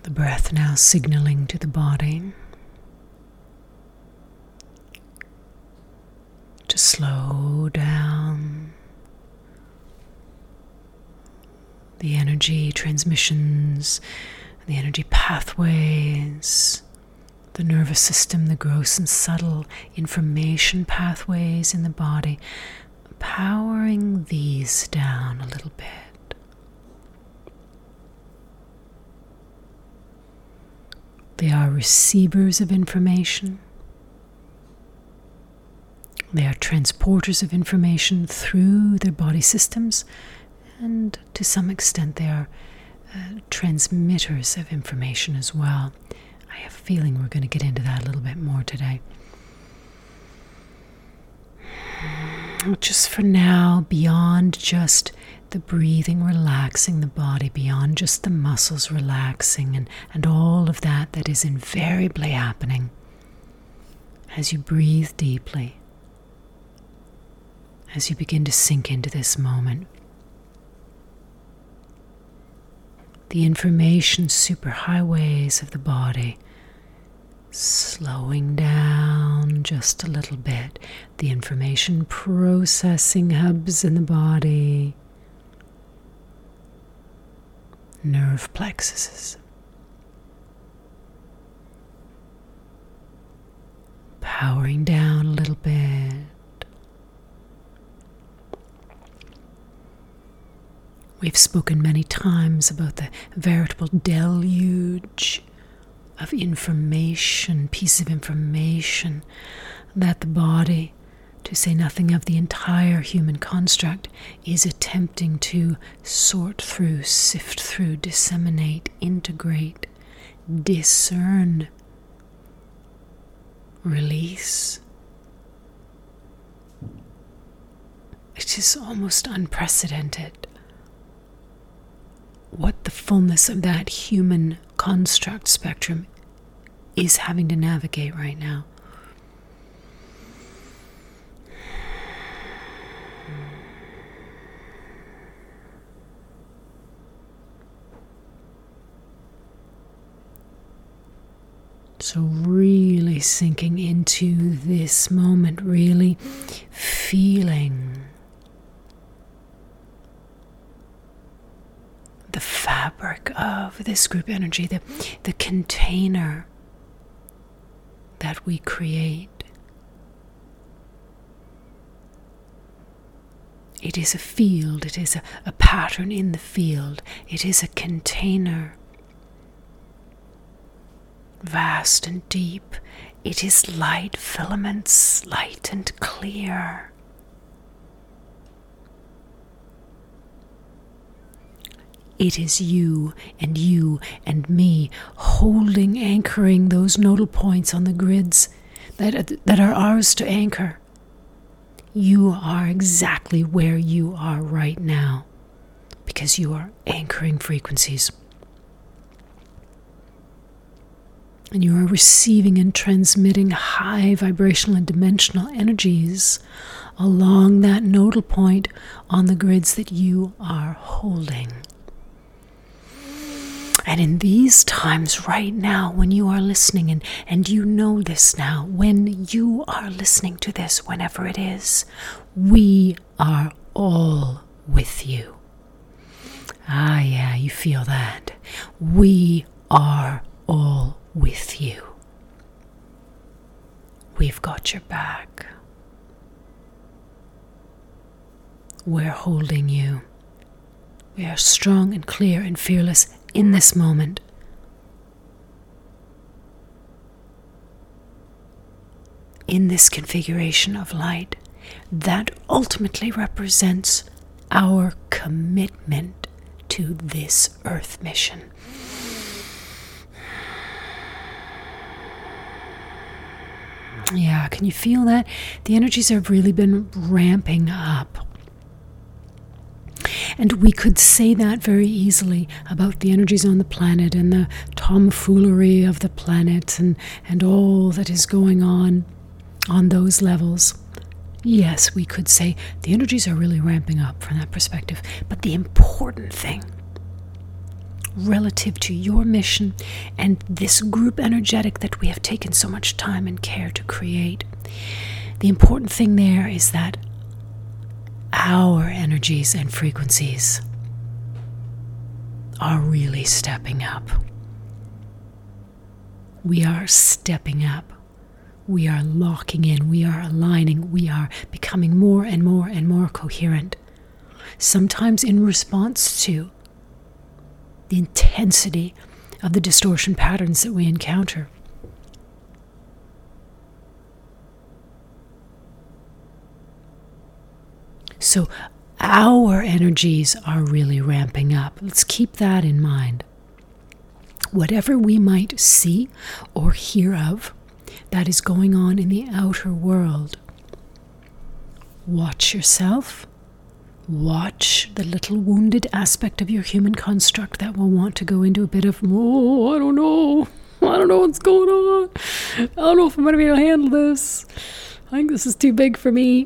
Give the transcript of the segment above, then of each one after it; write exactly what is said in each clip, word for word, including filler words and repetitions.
The breath now signaling to the body to slow down. The energy transmissions, the energy pathways, the nervous system, the gross and subtle information pathways in the body, powering these down a little bit. They are receivers of information. They are transporters of information through their body systems, and to some extent they are uh, transmitters of information as well. I have a feeling we're going to get into that a little bit more today. Just for now, beyond just the breathing, relaxing the body, beyond just the muscles relaxing and, and all of that that is invariably happening as you breathe deeply, as you begin to sink into this moment. The information superhighways of the body slowing down just a little bit. The information processing hubs in the body, nerve plexuses, powering down a little bit. We've spoken many times about the veritable deluge of information, piece of information that the body, to say nothing of the entire human construct, is attempting to sort through, sift through, disseminate, integrate, discern, release. It is almost unprecedented what the fullness of that human construct spectrum is having to navigate right now. So really sinking into this moment, really feeling the fabric of this group energy, the, the container that we create. It is a field, it is a, a pattern in the field, it is a container. Vast and deep, it is light filaments, light and clear. It is you and you and me holding, anchoring those nodal points on the grids that, that are ours to anchor. You are exactly where you are right now because you are anchoring frequencies. And you are receiving and transmitting high vibrational and dimensional energies along that nodal point on the grids that you are holding. And in these times right now, when you are listening, and, and you know this now, when you are listening to this, whenever it is, we are all with you. Ah, yeah, you feel that. We are all with you. We've got your back. We're holding you. We are strong and clear and fearless in this moment. In this configuration of light that ultimately represents our commitment to this Earth mission. Yeah, can you feel that? The energies have really been ramping up. And we could say that very easily about the energies on the planet and the tomfoolery of the planet and, and all that is going on on those levels. Yes, we could say the energies are really ramping up from that perspective. But the important thing, relative to your mission and this group energetic that we have taken so much time and care to create. The important thing there is that our energies and frequencies are really stepping up. We are stepping up. We are locking in. We are aligning. We are becoming more and more and more coherent. Sometimes in response to the intensity of the distortion patterns that we encounter. So our energies are really ramping up. Let's keep that in mind. Whatever we might see or hear of that is going on in the outer world, watch yourself. Watch the little wounded aspect of your human construct that will want to go into a bit of, oh, I don't know. I don't know what's going on. I don't know if I'm going to be able to handle this. I think this is too big for me.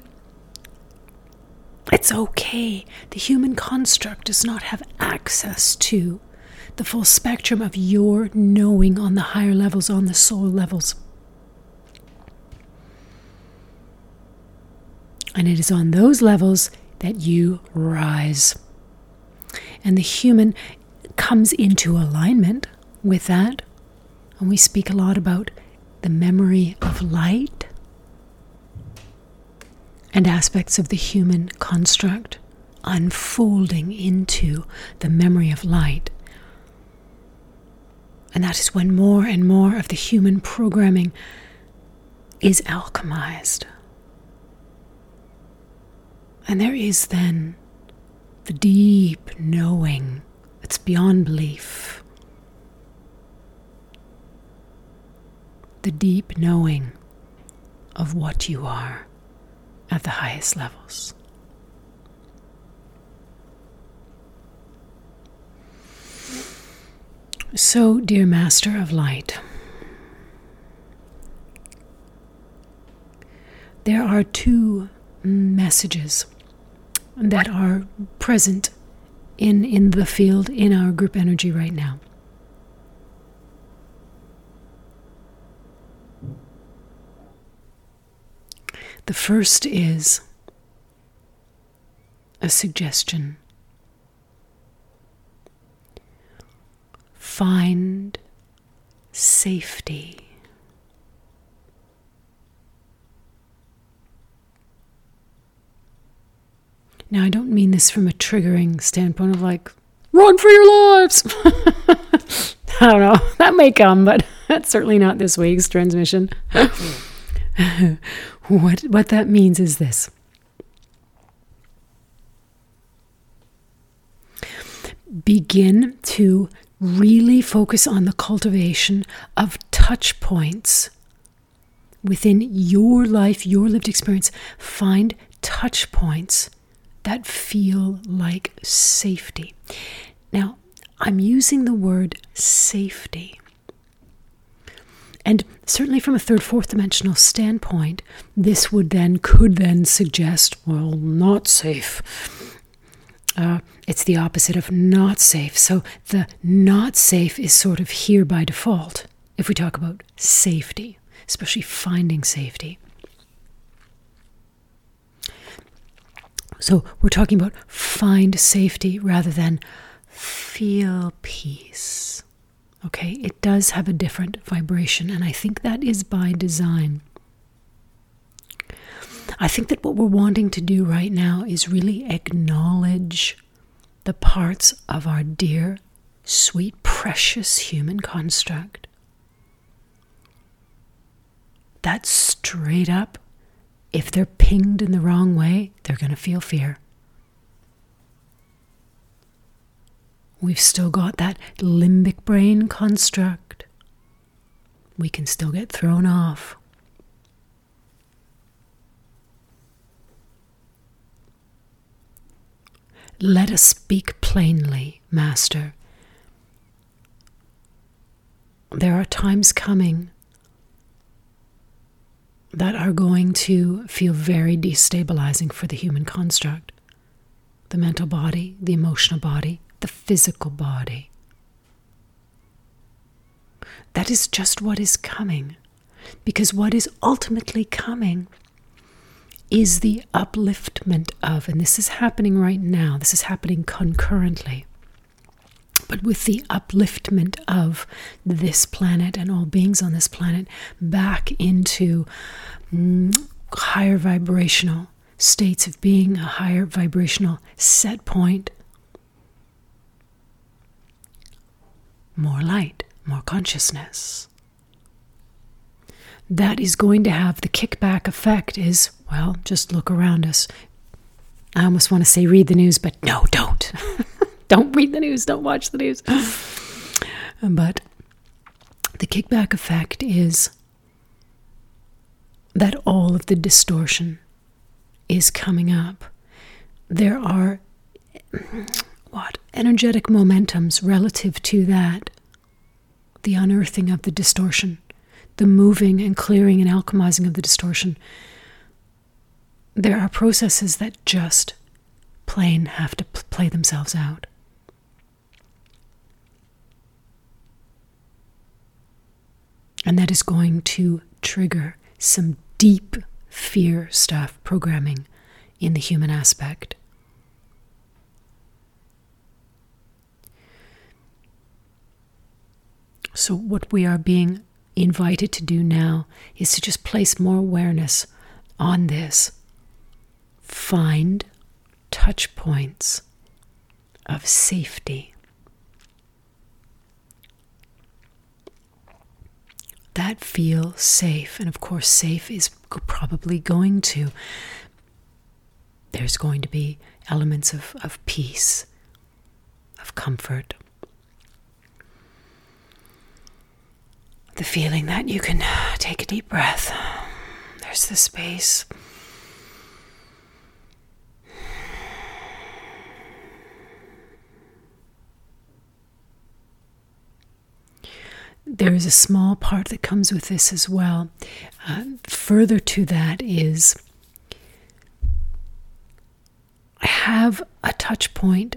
It's okay. The human construct does not have access to the full spectrum of your knowing on the higher levels, on the soul levels. And it is on those levels that you rise. And the human comes into alignment with that. And we speak a lot about the memory of light and aspects of the human construct unfolding into the memory of light. And that is when more and more of the human programming is alchemized. And there is then the deep knowing that's beyond belief. The deep knowing of what you are at the highest levels. So, dear Master of Light, there are two messages that are present in, in the field, in our group energy right now. The first is a suggestion. Find safety. Now, I don't mean this from a triggering standpoint of like, run for your lives. I don't know. That may come, but that's certainly not this week's transmission. what, what that means is this. Begin to really focus on the cultivation of touch points within your life, your lived experience. Find touch points that feel like safety. Now, I'm using the word safety. And certainly from a third, fourth dimensional standpoint, this would then, could then suggest, well, not safe. Uh, it's the opposite of not safe. So the not safe is sort of here by default if we talk about safety, especially finding safety. So we're talking about find safety rather than feel peace. Okay, it does have a different vibration, and I think that is by design. I think that what we're wanting to do right now is really acknowledge the parts of our dear, sweet, precious human construct that straight up, if they're pinged in the wrong way, they're going to feel fear. We've still got that limbic brain construct. We can still get thrown off. Let us speak plainly, Master. There are times coming that are going to feel very destabilizing for the human construct. The mental body, the emotional body, the physical body. That is just what is coming. Because what is ultimately coming is the upliftment of, and this is happening right now, this is happening concurrently, but with the upliftment of this planet and all beings on this planet back into mm, higher vibrational states of being, a higher vibrational set point, more light, more consciousness. That is going to have the kickback effect is, well, just look around us. I almost want to say read the news, but no, don't. Don't read the news, don't watch the news. But the kickback effect is that all of the distortion is coming up. There are, what, energetic momentums relative to that, the unearthing of the distortion, the moving and clearing and alchemizing of the distortion. There are processes that just plain have to play themselves out. And that is going to trigger some deep fear stuff, programming in the human aspect. So what we are being invited to do now is to just place more awareness on this. Find touch points of safety that feel safe. And of course, safe is probably going to, there's going to be elements of, of peace, of comfort. The feeling that you can take a deep breath. There's the space. There is a small part that comes with this as well. Uh, further to that is, have a touch point,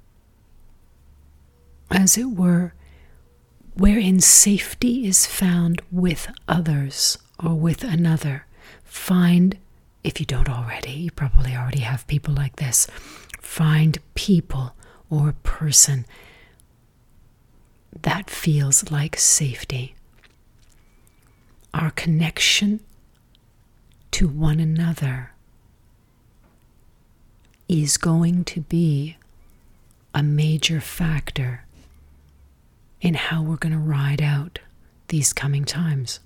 as it were, wherein safety is found with others or with another. Find, if you don't already, you probably already have people like this, find people or a person that feels like safety. Our connection to one another is going to be a major factor in how we're going to ride out these coming times.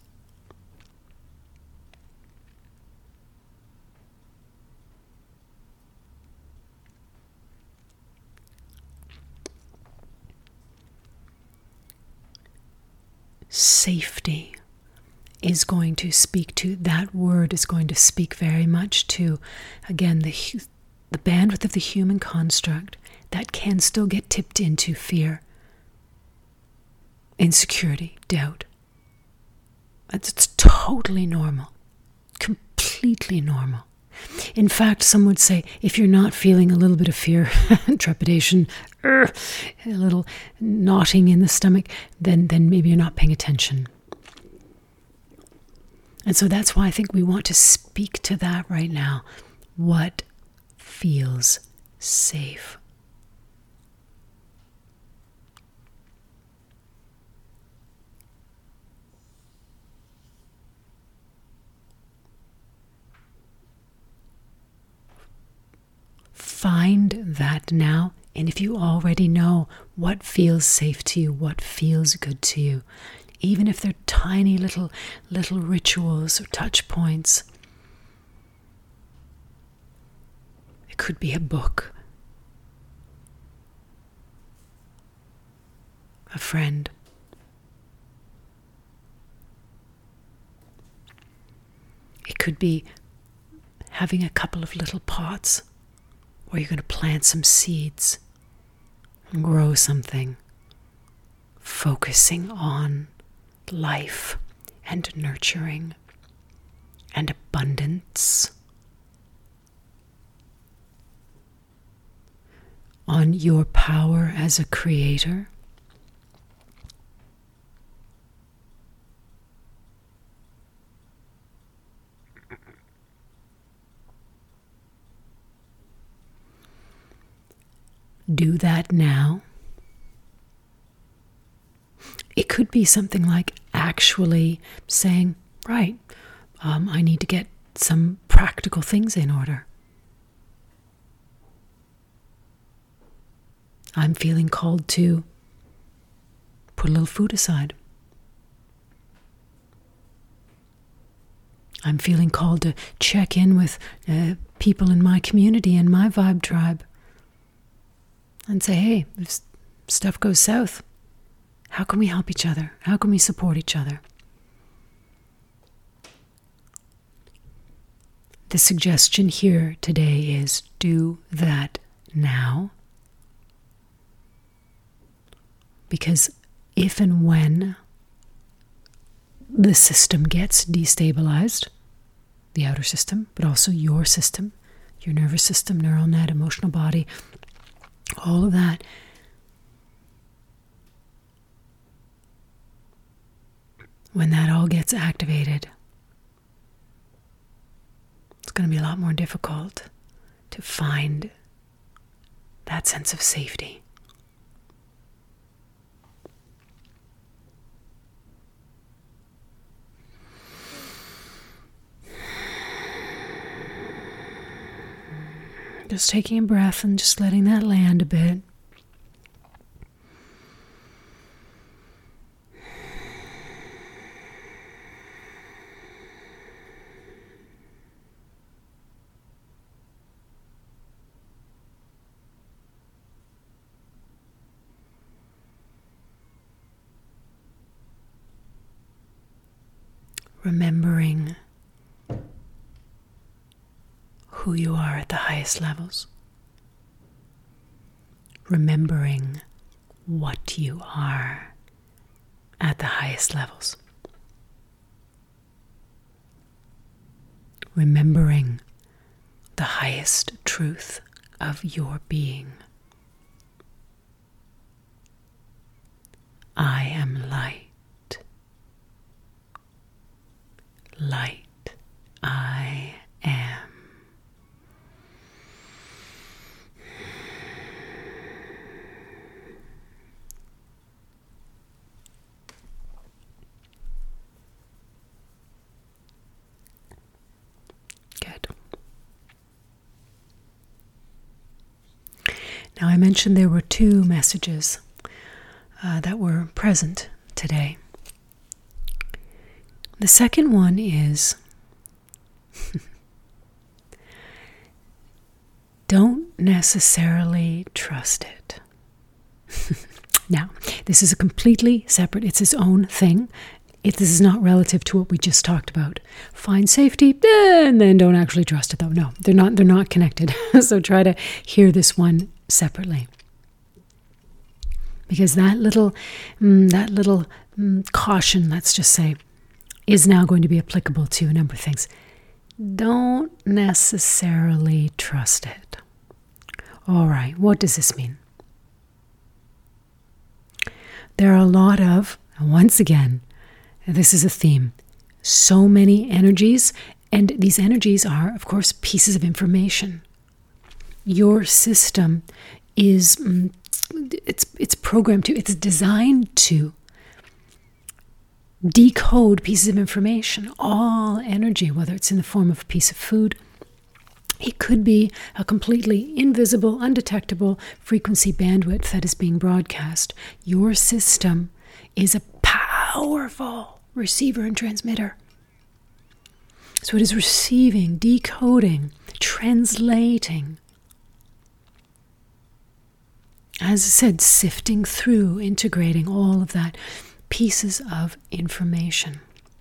Safety is going to speak to, that word is going to speak very much to, again, the the bandwidth of the human construct that can still get tipped into fear, insecurity, doubt. It's, it's totally normal, completely normal. In fact, some would say, if you're not feeling a little bit of fear, trepidation, er, a little knotting in the stomach, then, then maybe you're not paying attention. And so that's why I think we want to speak to that right now. What feels safe? Find that now, and if you already know what feels safe to you, what feels good to you, even if they're tiny little little rituals or touch points. It could be a book, a friend, it could be having a couple of little pots where you're going to plant some seeds and grow something, focusing on life and nurturing and abundance, on your power as a creator, do that now. It could be something like actually saying, right, um, I need to get some practical things in order. I'm feeling called to put a little food aside. I'm feeling called to check in with uh, people in my community and my vibe tribe and say, hey, if stuff goes south, how can we help each other? How can we support each other? The suggestion here today is do that now. Because if and when the system gets destabilized, the outer system, but also your system, your nervous system, neural net, emotional body, all of that, when that all gets activated, it's going to be a lot more difficult to find that sense of safety. Just taking a breath and just letting that land a bit. Remembering who you are at the highest levels. Remembering what you are at the highest levels. Remembering the highest truth of your being. I am light. Light I am. Good. Now, I mentioned there were two messages uh, that were present today. The second one is don't necessarily trust it. Now, this is a completely separate, it's its own thing. It, this is not relative to what we just talked about. Find safety, and then don't actually trust it though. No, they're not, they're not connected. So try to hear this one separately. Because that little, mm, that little mm, caution, let's just say, is now going to be applicable to a number of things. Don't necessarily trust it. All right, what does this mean? There are a lot of, once again, this is a theme, so many energies, and these energies are, of course, pieces of information. Your system is, it's, it's programmed to, it's designed to decode pieces of information, all energy, whether it's in the form of a piece of food. It could be a completely invisible, undetectable frequency bandwidth that is being broadcast. Your system is a powerful receiver and transmitter. So it is receiving, decoding, translating. As I said, sifting through, integrating all of that. Pieces of information.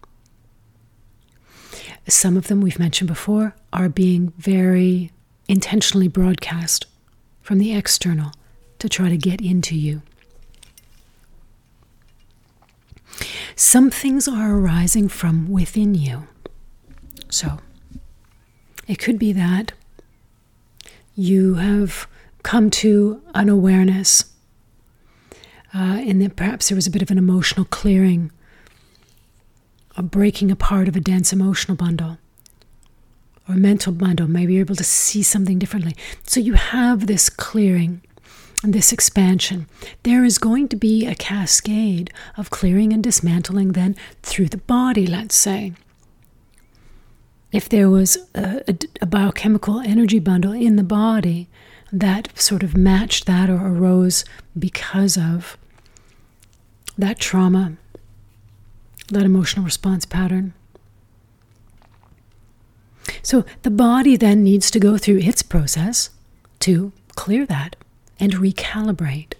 Some of them, we've mentioned before, are being very intentionally broadcast from the external to try to get into you. Some things are arising from within you. So, it could be that you have come to an awareness Uh, and that perhaps there was a bit of an emotional clearing, a breaking apart of a dense emotional bundle or mental bundle. Maybe you're able to see something differently. So you have this clearing this expansion, there is going to be a cascade of clearing and dismantling then through the body, let's say. If there was a, a, a biochemical energy bundle in the body that sort of matched that or arose because of that trauma, that emotional response pattern. So the body then needs to go through its process to clear that and recalibrate.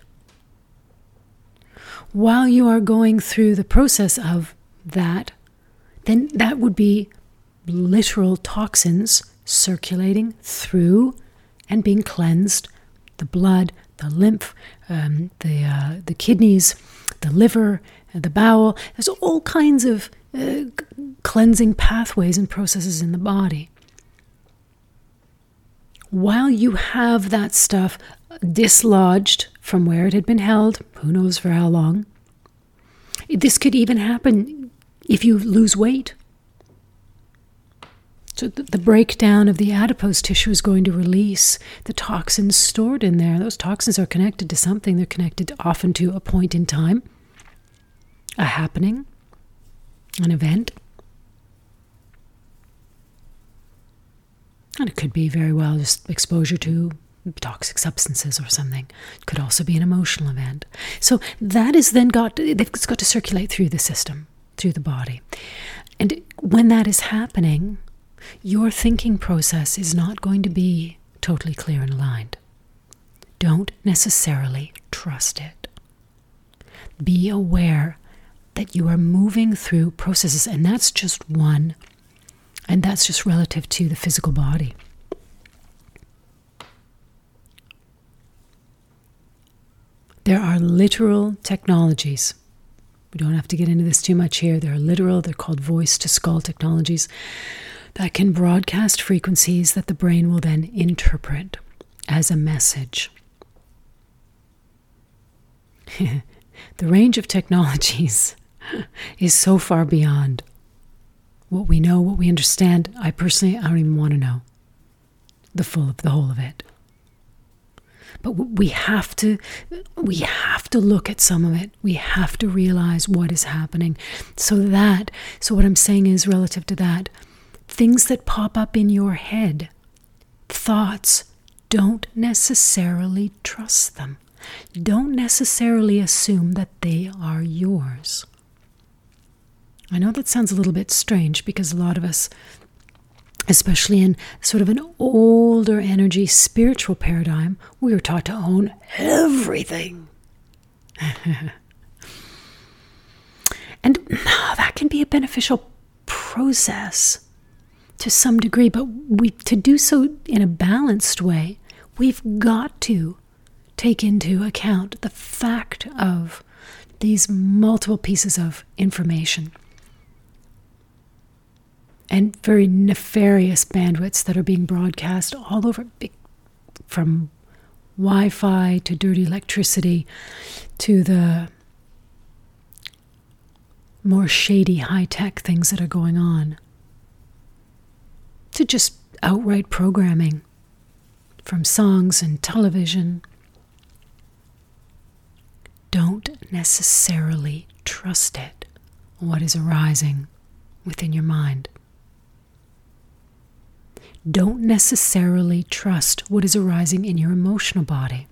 While you are going through the process of that, then that would be literal toxins circulating through and being cleansed, the blood, the lymph, um, the uh, the kidneys, the liver, the bowel. There's all kinds of uh, cleansing pathways and processes in the body. While you have that stuff dislodged from where it had been held, who knows for how long, this could even happen if you lose weight. So the, the breakdown of the adipose tissue is going to release the toxins stored in there. Those toxins are connected to something. They're connected often to a point in time, a happening, an event. And it could be very well just exposure to toxic substances or something. It could also be an emotional event. So that is then got, it's got to circulate through the system, through the body. And when that is happening, your thinking process is not going to be totally clear and aligned. Don't necessarily trust it. Be aware that you are moving through processes, and that's just one, and that's just relative to the physical body. There are literal technologies. We don't have to get into this too much here. There are literal, they're called voice-to-skull technologies that can broadcast frequencies that the brain will then interpret as a message. The range of technologies is so far beyond what we know, what we understand. I personally, I don't even want to know the full of the whole of it. But we have to, we have to look at some of it. We have to realize what is happening. So that, so what I'm saying is relative to that, things that pop up in your head, thoughts, don't necessarily trust them. Don't necessarily assume that they are yours. I know that sounds a little bit strange because a lot of us, especially in sort of an older energy spiritual paradigm, we were taught to own everything. And that can be a beneficial process to some degree, but we to do so in a balanced way, we've got to take into account the fact of these multiple pieces of information and very nefarious bandwidths that are being broadcast all over, from Wi-Fi to dirty electricity to the more shady high-tech things that are going on, to just outright programming from songs and television. Don't necessarily trust it, what is arising within your mind. Don't necessarily trust what is arising in your emotional body.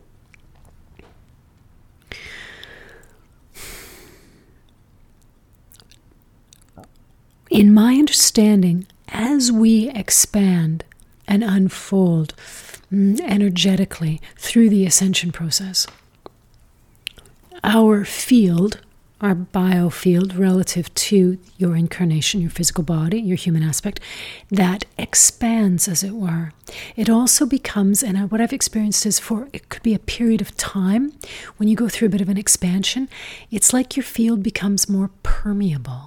In my understanding, as we expand and unfold energetically through the ascension process, our field, our biofield relative to your incarnation, your physical body, your human aspect, that expands, as it were. It also becomes, and what I've experienced is for, it could be a period of time, when you go through a bit of an expansion, it's like your field becomes more permeable.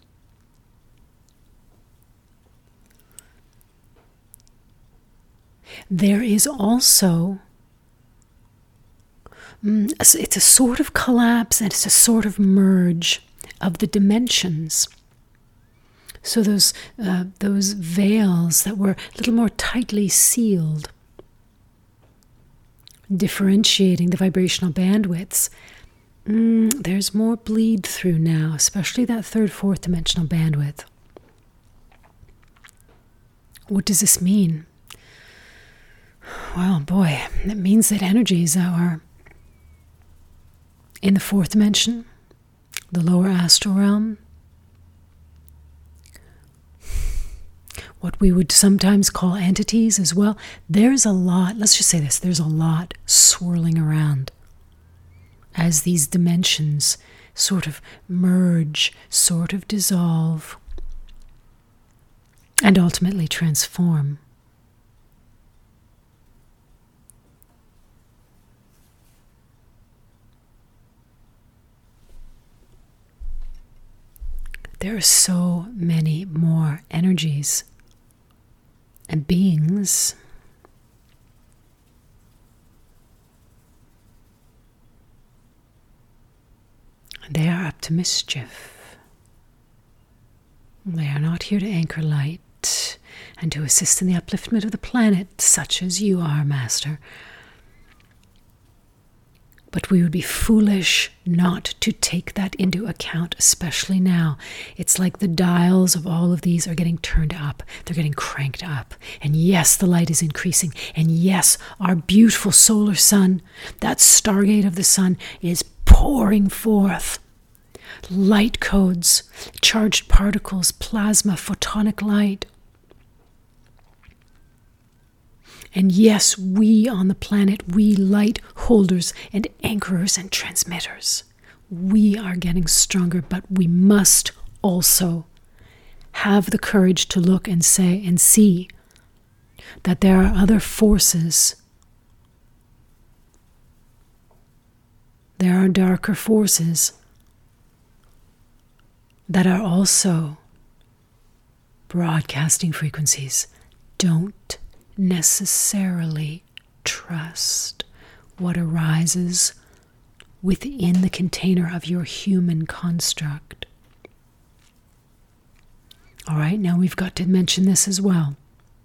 There is also, mm, it's a sort of collapse and it's a sort of merge of the dimensions. So those uh, those veils that were a little more tightly sealed differentiating the vibrational bandwidths, mm, there's more bleed through now, especially that third, fourth dimensional bandwidth. What does this mean? Well, boy, it means that energies are in the fourth dimension, the lower astral realm, what we would sometimes call entities as well. There's a lot, let's just say this, there's a lot swirling around as these dimensions sort of merge, sort of dissolve, and ultimately transform. There are so many more energies and beings. They are up to mischief. They are not here to anchor light and to assist in the upliftment of the planet, such as you are, Master. But we would be foolish not to take that into account, especially now. It's like the dials of all of these are getting turned up. They're getting cranked up. And yes, the light is increasing. And yes, our beautiful solar sun, that stargate of the sun, is pouring forth light codes, charged particles, plasma, photonic light. And yes, we on the planet, we light holders and anchorers and transmitters, we are getting stronger, but we must also have the courage to look and say and see that there are other forces. There are darker forces that are also broadcasting frequencies. Don't necessarily trust what arises within the container of your human construct. All right, now we've got to mention this as well.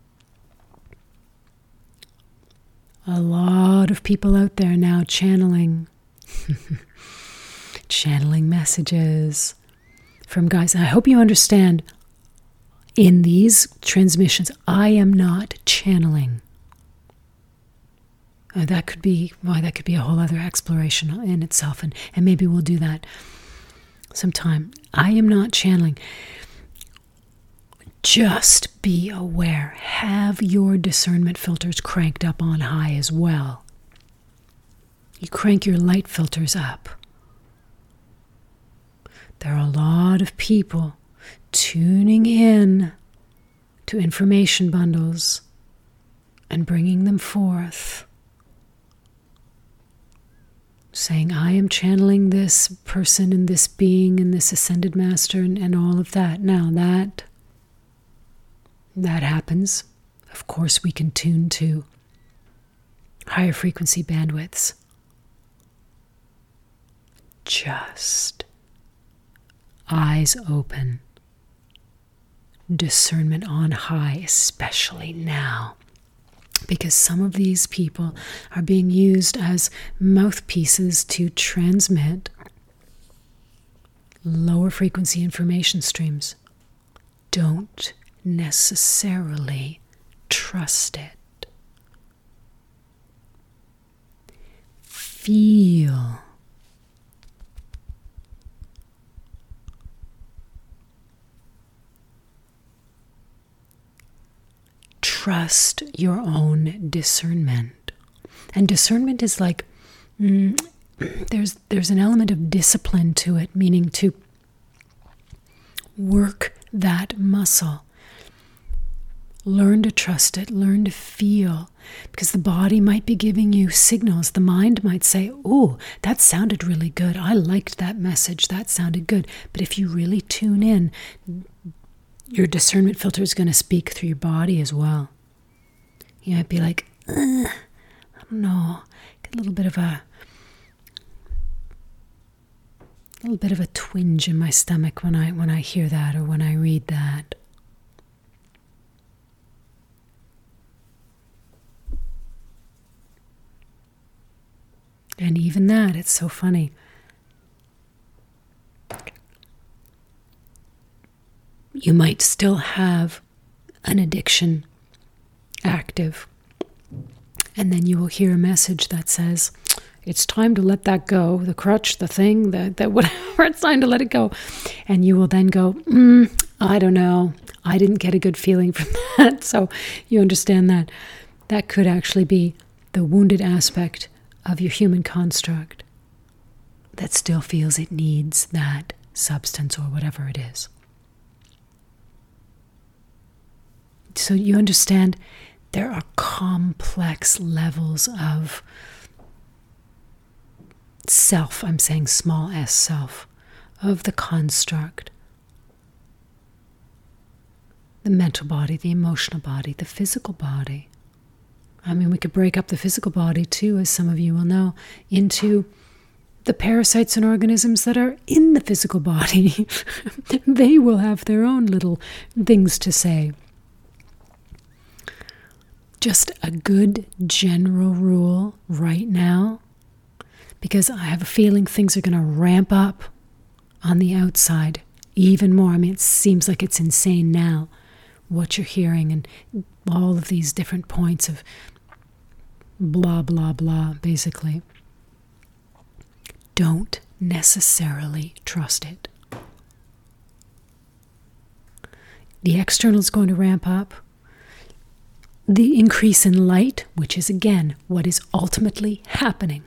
A lot of people out there now channeling, channeling messages from guys. And I hope you understand, in these transmissions, I am not channeling. Uh, that could be, well, that could be a whole other exploration in itself, and, and maybe we'll do that sometime. I am not channeling. Just be aware. Have your discernment filters cranked up on high as well. You crank your light filters up. There are a lot of people tuning in to information bundles and bringing them forth, saying, I am channeling this person and this being and this ascended master and, and all of that. Now that that happens, of course we can tune to higher frequency bandwidths. Just eyes open. Discernment on high, especially now, because some of these people are being used as mouthpieces to transmit lower frequency information streams. Don't necessarily trust it. Feel. Trust your own discernment. And discernment is like, mm, there's there's an element of discipline to it, meaning to work that muscle. Learn to trust it, learn to feel, because the body might be giving you signals. The mind might say, oh, that sounded really good. I liked that message. That sounded good. But if you really tune in, your discernment filter is going to speak through your body as well. You might be like, I don't know, get a little bit of a, a little bit of a twinge in my stomach when I when I hear that or when I read that. And even that, it's so funny. You might still have an addiction active. And then you will hear a message that says, it's time to let that go. The crutch, the thing, the, the whatever, it's time to let it go. And you will then go, mm, I don't know. I didn't get a good feeling from that. So you understand that that could actually be the wounded aspect of your human construct that still feels it needs that substance or whatever it is. So you understand there are complex levels of self, I'm saying small s self, of the construct. The mental body, the emotional body, the physical body. I mean, we could break up the physical body too, as some of you will know, into the parasites and organisms that are in the physical body. They will have their own little things to say. Just a good general rule right now, because I have a feeling things are going to ramp up on the outside even more. I mean, it seems like it's insane now, what you're hearing and all of these different points of blah, blah, blah, basically. Don't necessarily trust it. The external is going to ramp up. The increase in light, which is again what is ultimately happening.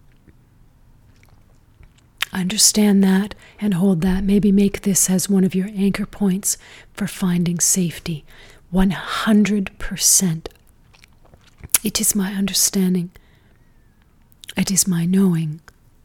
Understand that and hold that. Maybe make this as one of your anchor points for finding safety. one hundred percent. It is my understanding. It is my knowing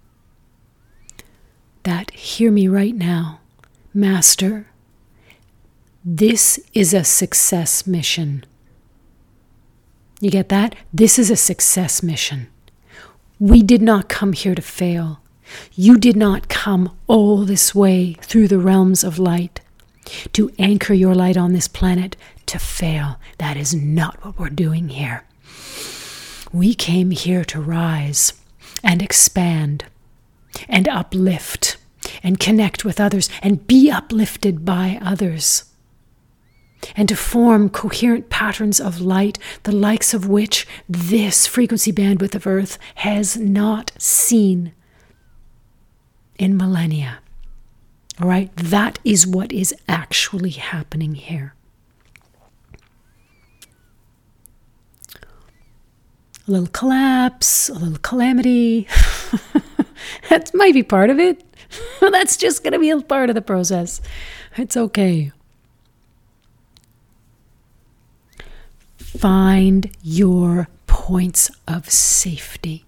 that, hear me right now, Master, this is a success mission. You get that? This is a success mission. We did not come here to fail. You did not come all this way through the realms of light to anchor your light on this planet to fail. That is not what we're doing here. We came here to rise and expand and uplift and connect with others and be uplifted by others, and to form coherent patterns of light, the likes of which this frequency bandwidth of Earth has not seen in millennia. All right? That is what is actually happening here. A little collapse, a little calamity. That might be part of it. That's just going to be a part of the process. It's okay. Find your points of safety.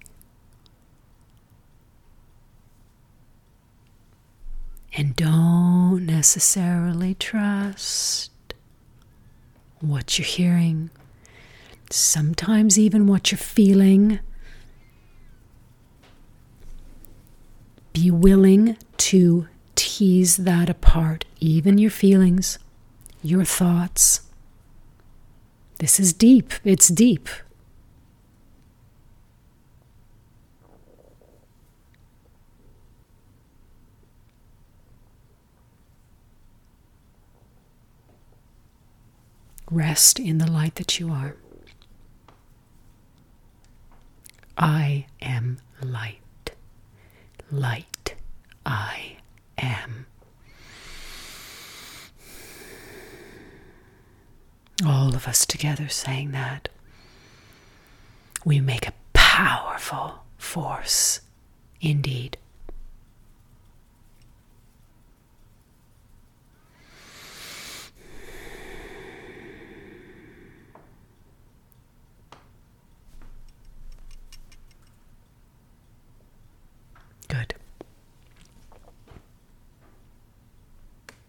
And don't necessarily trust what you're hearing. Sometimes even what you're feeling. Be willing to tease that apart, even your feelings, your thoughts. This is deep. It's deep. Rest in the light that you are. I am light. Light I am. All of us together saying that, we make a powerful force indeed.